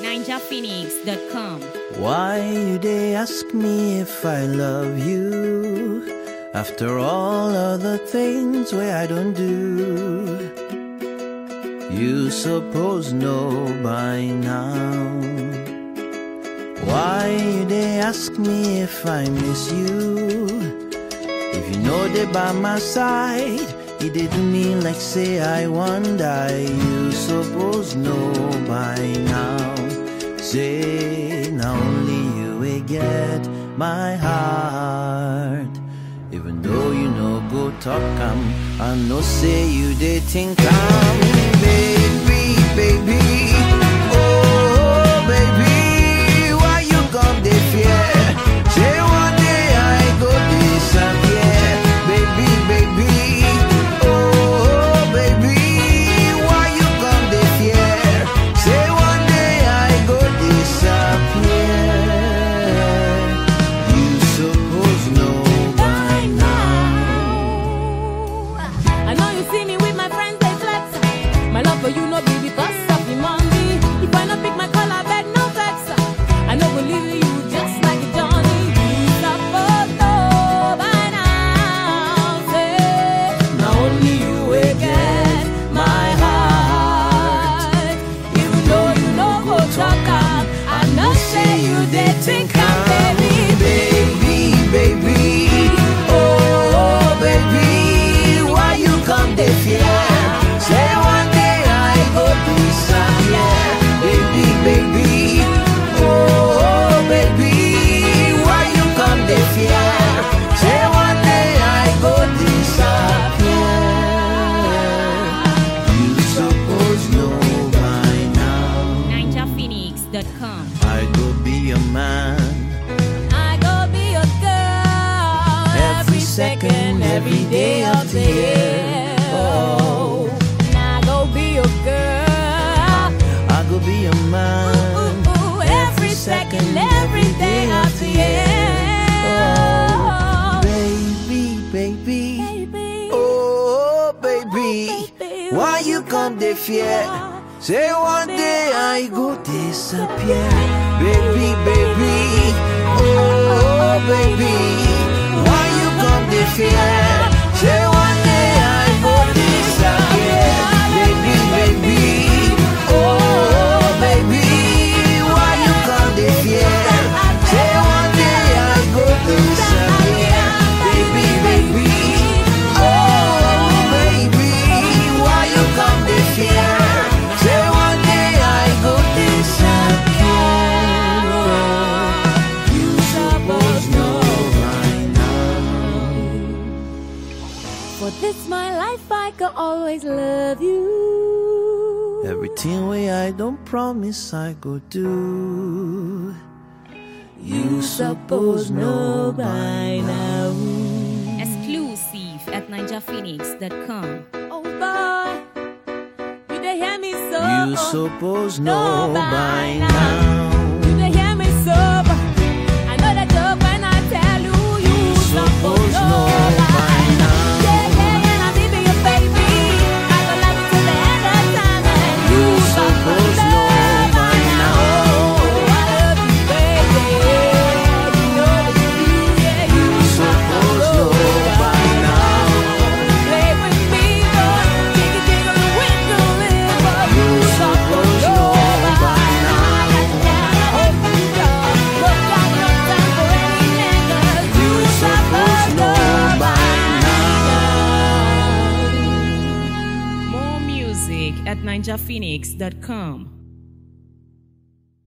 NinjaPhoenix.com. Why you they ask me if I love you after all other things where I don't do? You suppose know by now. Why you they ask me if I miss you? If you know they by my side, it didn't mean like say I wonder. You suppose know by now. Say now only you will get my heart. Even though you know go talk I know say you they think I'm baby, baby. Oh baby, why you come they fear? Say one day I go disappear. Baby, baby. Oh baby, why you come they fear? Say one day I go disappear. You suppose know by now. I know you see me with my friends, they flex. My love for you no be because of the money. If I not pick my color, beg no vex. I know we'll leave you just like a Johnny. You suppose know by now. Say, now only you will get my heart. Even though you know go talk up, I know say you did think I'm baby, baby, baby. Oh baby, why you come they fear? Say one day I go disappear. Baby, baby. Oh baby, why you come they fear? Say one day I go disappear. You suppose know by now. NinjaPhoenix.com. I go be a man. I go be a girl every second, every day of the year. Oh, and I go be a girl. I go be a man. Every second, every day of the year. Oh, baby, baby. Baby, Oh, baby. baby, Why you come they fear? Say one day I go disappear. Baby, baby. Oh, baby. Why you come they fear? Say one day I go disappear. Baby, baby. Oh, baby. Why you come they fear? Say one day I go disappear. Baby, baby. Oh, baby. Why you come they fear? Say one day I go disappear. You suppose know by now. for this my life I can always love you. Everything way I don't promise I go do. You suppose know by now. Exclusive at NinjaPhoenix.com. Oh boy, you they hear me so. You suppose know by now. You they hear me so. I know that joke when I tell you. You Suppose know by now. Yeah, yeah, and I'll be your baby. I will love you till the end of time. And You suppose know by now. I love you, baby. You know that you do, yeah. You Suppose know by now. play with me, boy. Jiggle, jiggle, and wiggle, boy. You suppose know by now. I hope you don't. But got no time for any niggas. You suppose know by now. More music at NinjaPhoenix.com.